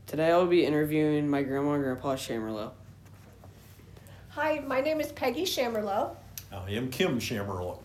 Today I will be interviewing my grandma and grandpa Shamerlow. Hi, my name is Peggy Shamerlow. I am Kim Shamerlow.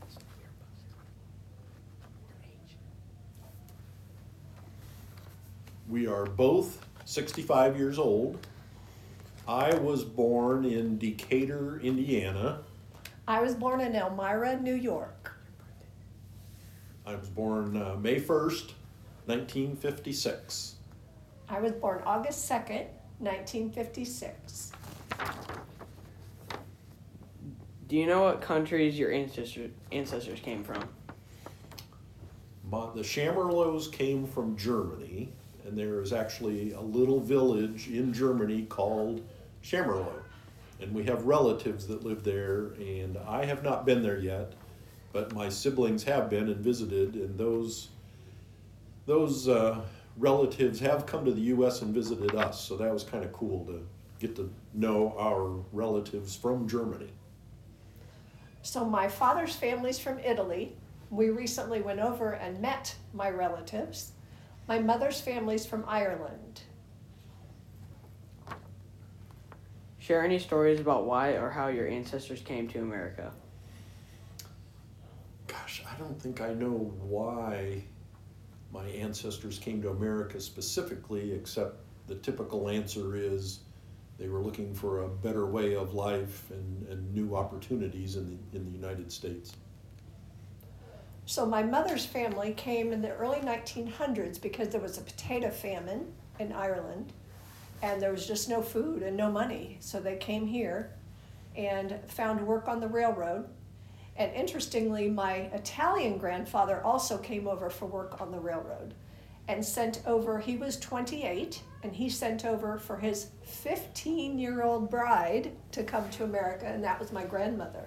We are both 65 years old. I was born in Decatur, Indiana. I was born in Elmira, New York. I was born May 1st, 1956. I was born August 2nd, 1956. Do you know what countries your ancestors came from? The Shamerlows came from Germany, and there is actually a little village in Germany called Shamerlow. And we have relatives that live there, and I have not been there yet, but my siblings have been and visited, and those relatives have come to the U.S. and visited us, so that was kind of cool to get to know our relatives from Germany. So my father's family's from Italy. We recently went over and met my relatives. My mother's family's from Ireland. Share any stories about why or how your ancestors came to America. Gosh, I don't think I know why my ancestors came to America specifically, except the typical answer is they were looking for a better way of life and new opportunities in the United States. So my mother's family came in the early 1900s because there was a potato famine in Ireland, and there was just no food and no money. So they came here and found work on the railroad. And interestingly, my Italian grandfather also came over for work on the railroad and sent over, he was 28, and he sent over for his 15-year-old bride to come to America, and that was my grandmother.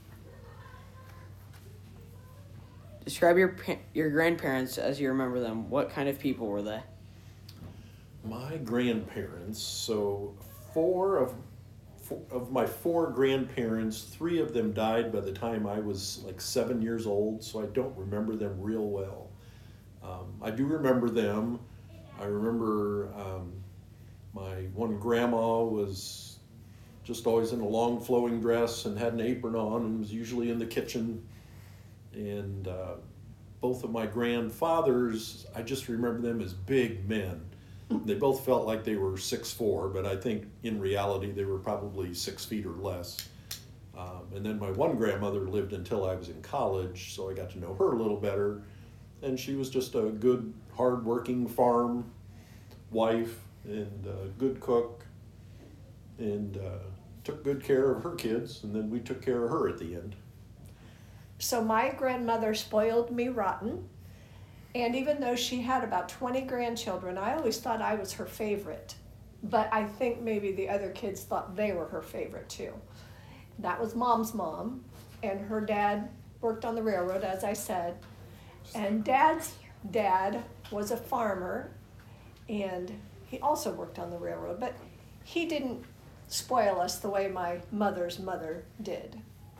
Describe your grandparents as you remember them. What kind of people were they? My grandparents, so four of my four grandparents, three of them died by the time I was like 7 years old, so I don't remember them real well. I do remember them. I remember my one grandma was just always in a long flowing dress and had an apron on and was usually in the kitchen. And both of my grandfathers, I just remember them as big men. They both felt like they were 6'4", but I think in reality they were probably 6 feet or less. And then my one grandmother lived until I was in college, so I got to know her a little better. And she was just a good, hard-working farm wife and a good cook, and took good care of her kids, and then we took care of her at the end. So my grandmother spoiled me rotten. And even though she had about 20 grandchildren, I always thought I was her favorite. But I think maybe the other kids thought they were her favorite too. That was Mom's mom, and her dad worked on the railroad, as I said. And Dad's dad was a farmer, and he also worked on the railroad. But he didn't spoil us the way my mother's mother did.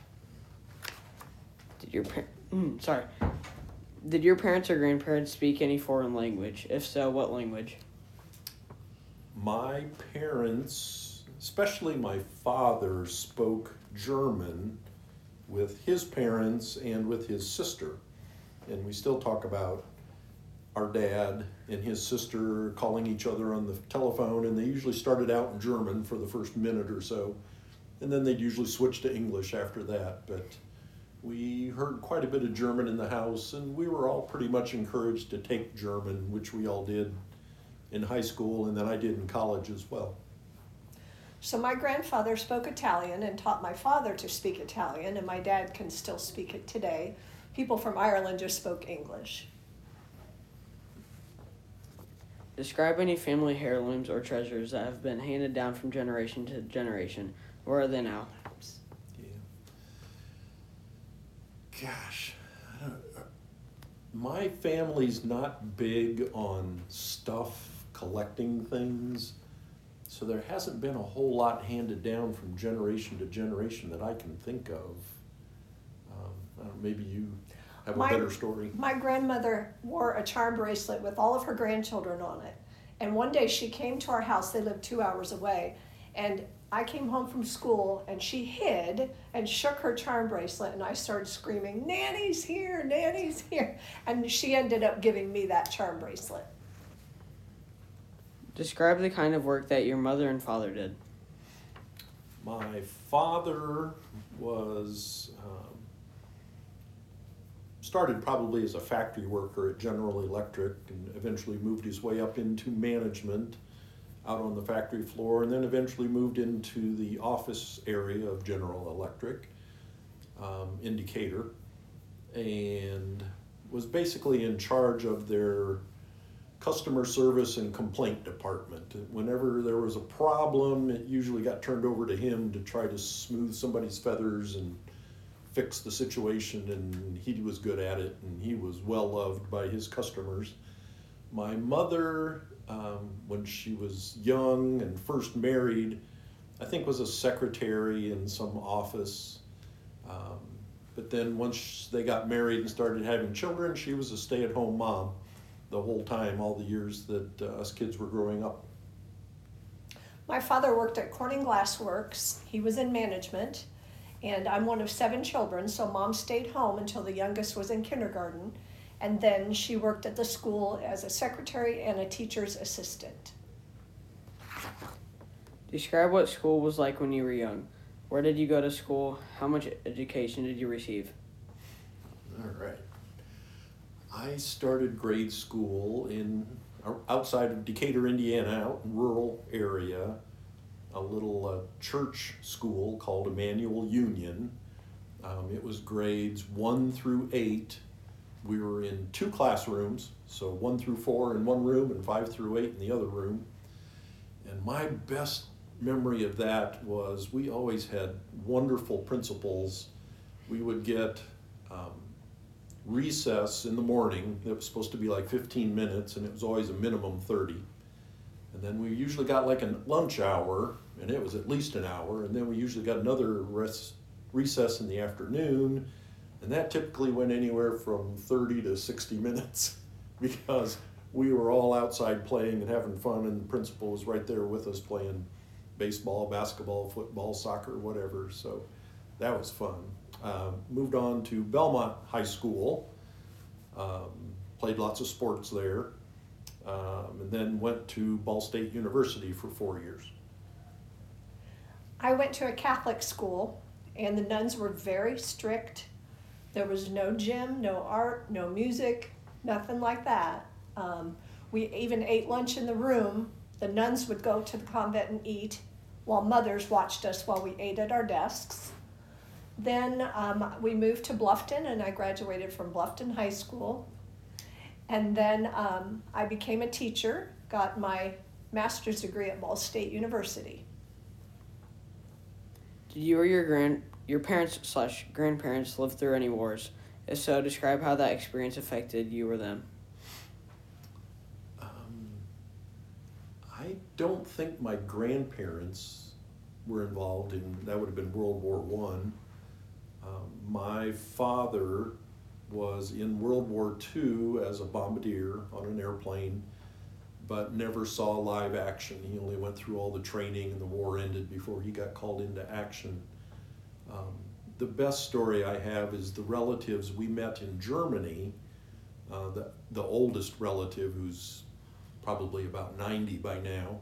Did your parents or grandparents speak any foreign language? If so, what language? My parents, especially my father, spoke German with his parents and with his sister. And we still talk about our dad and his sister calling each other on the telephone, and they usually started out in German for the first minute or so, and then they'd usually switch to English after that. But we heard quite a bit of German in the house, and we were all pretty much encouraged to take German, which we all did in high school, and then I did in college as well. So my grandfather spoke Italian and taught my father to speak Italian, and my dad can still speak it today. People from Ireland just spoke English. Describe any family heirlooms or treasures that have been handed down from generation to generation. Where are they now? Gosh, my family's not big on stuff, collecting things, so there hasn't been a whole lot handed down from generation to generation that I can think of. I don't know, maybe you have a better story. My grandmother wore a charm bracelet with all of her grandchildren on it, And one day she came to our house, they lived 2 hours away, and I came home from school and she hid and shook her charm bracelet, and I started screaming, "Nanny's here, Nanny's here." And she ended up giving me that charm bracelet. Describe the kind of work that your mother and father did. My father was started probably as a factory worker at General Electric and eventually moved his way up into management out on the factory floor, and then eventually moved into the office area of General Electric in Decatur, and was basically in charge of their customer service and complaint department. Whenever there was a problem, it usually got turned over to him to try to smooth somebody's feathers and fix the situation, and he was good at it, and he was well loved by his customers. My mother, when she was young and first married, I think was a secretary in some office. But then once they got married and started having children, she was a stay-at-home mom the whole time, all the years that us kids were growing up. My father worked at Corning Glass Works. He was in management, and I'm one of 7 children, so Mom stayed home until the youngest was in kindergarten, and then she worked at the school as a secretary and a teacher's assistant. Describe what school was like when you were young. Where did you go to school? How much education did you receive? All right. I started grade school outside of Decatur, Indiana, out in rural area, a little church school called Emmanuel Union. It was grades 1 through 8. We were in 2 classrooms, so 1 through 4 in one room and 5 through 8 in the other room. And my best memory of that was we always had wonderful principals. We would get recess in the morning. It was supposed to be like 15 minutes, and it was always a minimum 30. And then we usually got like a lunch hour, and it was at least an hour, and then we usually got another recess in the afternoon, and that typically went anywhere from 30 to 60 minutes because we were all outside playing and having fun, and the principal was right there with us playing baseball, basketball, football, soccer, whatever. So that was fun. Moved on to Belmont High School, played lots of sports there, and then went to Ball State University for 4 years. I went to a Catholic school, and the nuns were very strict. There was no gym, no art, no music, nothing like that. We even ate lunch in the room. The nuns would go to the convent and eat, while mothers watched us while we ate at our desks. Then we moved to Bluffton, and I graduated from Bluffton High School. And then I became a teacher, got my master's degree at Ball State University. Did you or your parents/grandparents live through any wars? If so, describe how that experience affected you or them. I don't think my grandparents were involved in, that would have been World War I. My father was in World War II as a bombardier on an airplane, but never saw live action. He only went through all the training, and the war ended before he got called into action. The best story I have is the relatives we met in Germany, the oldest relative, who's probably about 90 by now.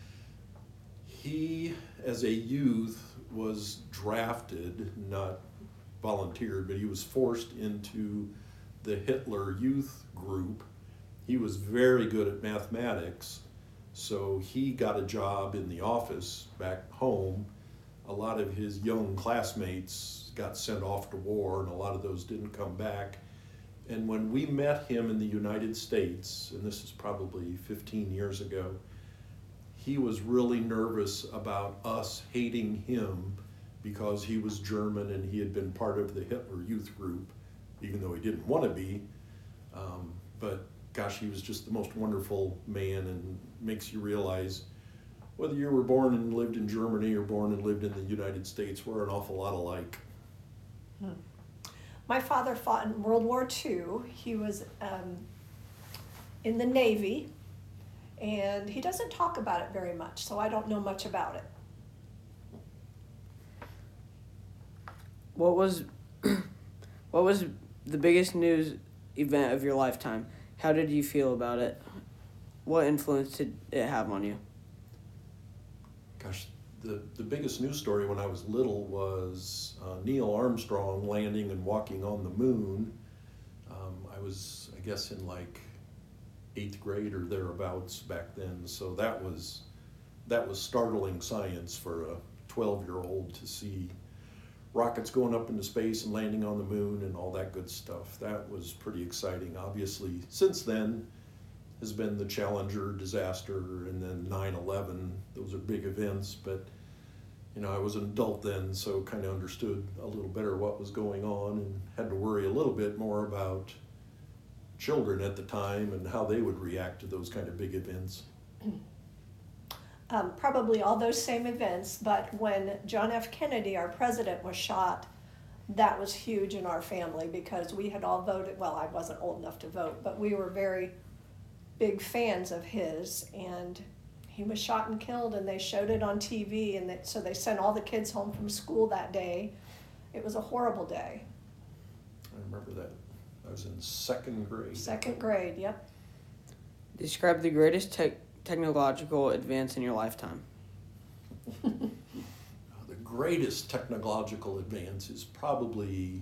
He, as a youth, was drafted, not volunteered, but he was forced into the Hitler Youth Group. He was very good at mathematics, so he got a job in the office back home. A lot of his young classmates got sent off to war, and a lot of those didn't come back. And when we met him in the United States, and this is probably 15 years ago, he was really nervous about us hating him because he was German and he had been part of the Hitler Youth Group, even though he didn't want to be. But gosh, he was just the most wonderful man, and makes you realize whether you were born and lived in Germany or born and lived in the United States, we're an awful lot alike. My father fought in World War II. He was in the Navy, And he doesn't talk about it very much, so I don't know much about it. What was what was the biggest news event of your lifetime? How did you feel about it? What influence did it have on you? Gosh, the biggest news story when I was little was Neil Armstrong landing and walking on the moon. I was, I guess, in like 8th grade or thereabouts back then, so that was startling science for a 12-year-old to see rockets going up into space and landing on the moon and all that good stuff. That was pretty exciting. Obviously, since then has been the Challenger disaster and then 9/11. Those are big events, but I was an adult then, so kind of understood a little better what was going on and had to worry a little bit more about children at the time and how they would react to those kind of big events. Probably all those same events, but when John F. Kennedy, our president, was shot, that was huge in our family because we had all voted. Well, I wasn't old enough to vote, but we were very big fans of his, and he was shot and killed, and they showed it on TV, and so they sent all the kids home from school that day. It was a horrible day. I remember that. I was in 2nd grade. 2nd grade, yep. Describe the greatest technological advance in your lifetime. The greatest technological advance is probably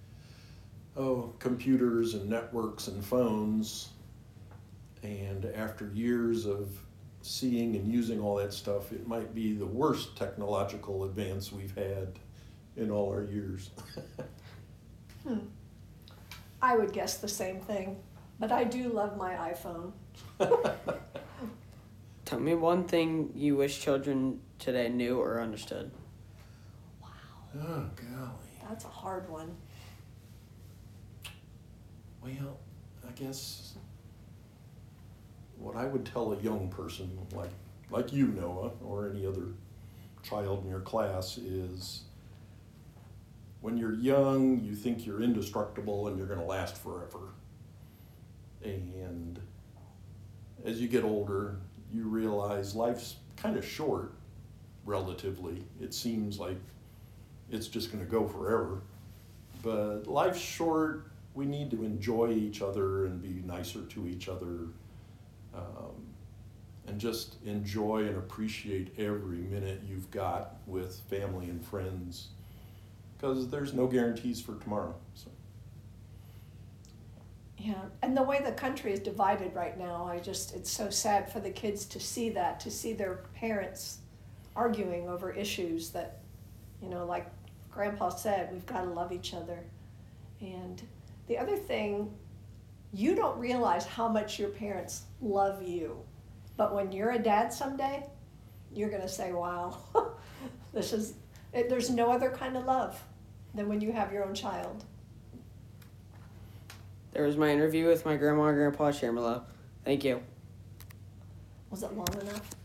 computers and networks and phones. And after years of seeing and using all that stuff, it might be the worst technological advance we've had in all our years. I would guess the same thing, but I do love my iPhone. Tell me one thing you wish children today knew or understood. Wow. Oh, golly. That's a hard one. Well, I guess what I would tell a young person like you, Noah, or any other child in your class is when you're young, you think you're indestructible and you're going to last forever. And as you get older, you realize life's kind of short, relatively. It seems like it's just going to go forever. But life's short. We need to enjoy each other and be nicer to each other. And just enjoy and appreciate every minute you've got with family and friends, because there's no guarantees for tomorrow. So. Yeah, and the way the country is divided right now, it's so sad for the kids to see that, to see their parents arguing over issues that, like Grandpa said, we've got to love each other. And the other thing, you don't realize how much your parents love you. But when you're a dad someday, you're going to say, wow, there's no other kind of love than when you have your own child. There was my interview with my grandma and grandpa Shermelo. Thank you. Was it long enough?